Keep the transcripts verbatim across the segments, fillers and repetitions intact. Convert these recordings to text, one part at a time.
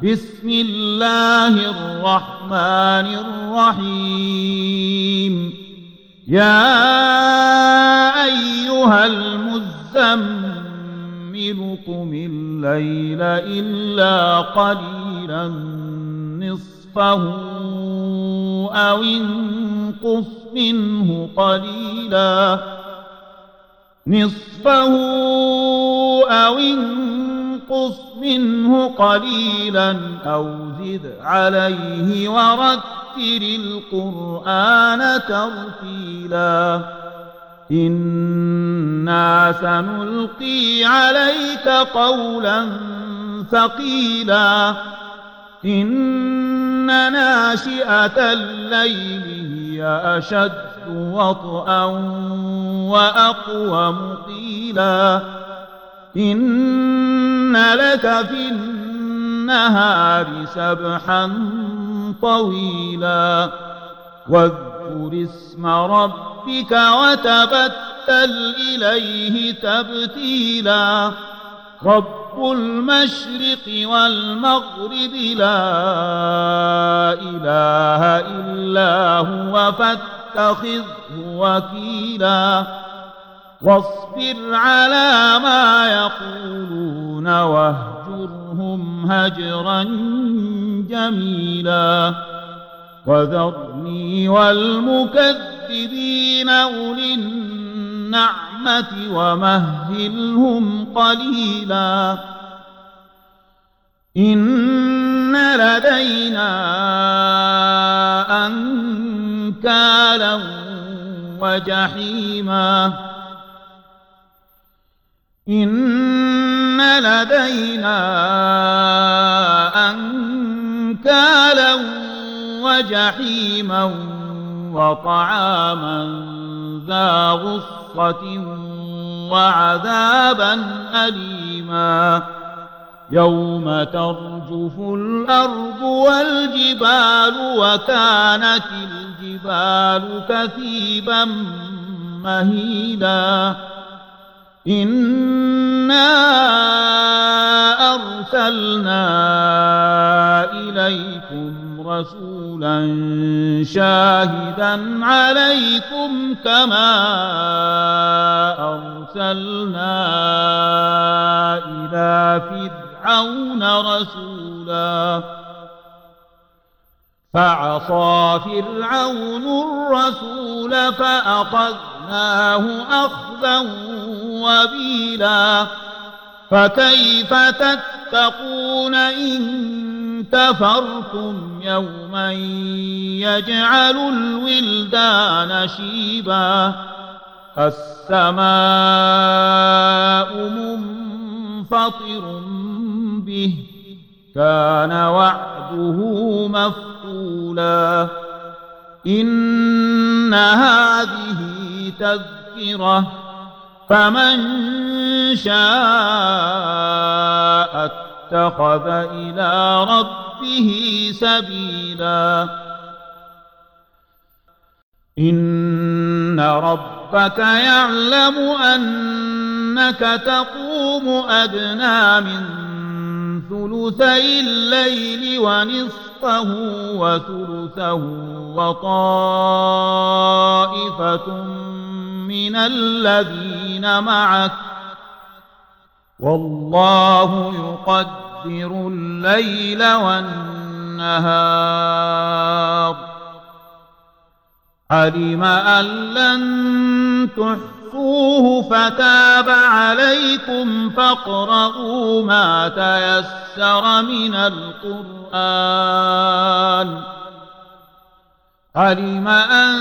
بسم الله الرحمن الرحيم يا أيها المزمل قم الليل إلا قليلا نصفه أو انقص منه قليلا نصفه أو انقص منه قليلا أو زد عليه ورتل القرآن ترتيلا إنا سنلقي عليك قولا ثقيلا إن ناشئة الليل هي أشد وطئا وأقوم قيلا إن لك في النهار سبحا طويلا واذكر اسم ربك وتبتل إليه تبتيلا رب المشرق والمغرب لا إله إلا هو فاتخذه وكيلا واصبر على ما يقولون واهجرهم هجرا جميلا وذرني والمكذبين أولي النعمة ومهلهم قليلا إن لدينا أنكالا وجحيما إن لدينا أنكالا وجحيما وطعاما ذا غصة وعذابا أليما يوم ترجف الأرض والجبال وكانت الجبال كثيبا مهيلا إنا أرسلنا إليكم رسولا شاهدا عليكم كما أرسلنا إلى فرعون رسولا فعصى فرعون الرسول فأخذناه أخذا وبيلا فكيف تتقون إن كفرتم يوما يجعل الولدان شيبا السماء منفطر به كان وعده مفعولا إن هذه تذكرة فمن شاء اتخذ إلى ربه سبيلا إن ربك يعلم أنك تقوم أدنى من ثلثي الليل ونصفه وثلثه وطائفة من الذين معك والله يقدر الليل والنهار علم أن لن تحصوه فتاب عليكم فاقرؤوا ما تيسر من القرآن علم أن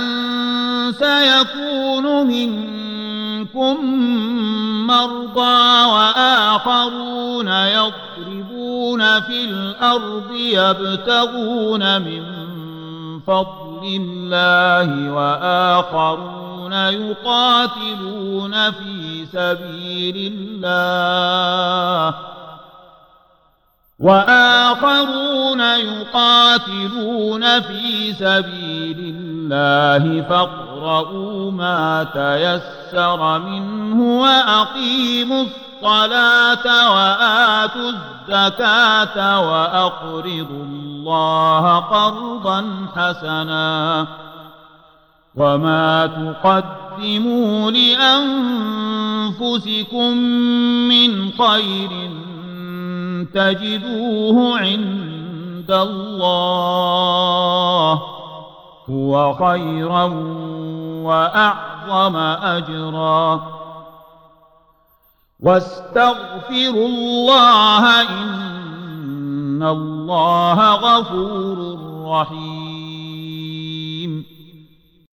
سيكون منكم مرضى وآخرون يضربون في الأرض يبتغون من فضل الله وآخرون يقاتلون في سبيل الله وآخرون يقاتلون في سبيل الله فاقرؤوا ما تيسر منه وأقيموا الصلاة وآتوا الزكاة وأقرضوا الله قرضا حسنا وما تقدموا لأنفسكم من خير تجدوه عند الله هو خيرا وأعظم أجرا واستغفروا الله إن الله غفور رحيم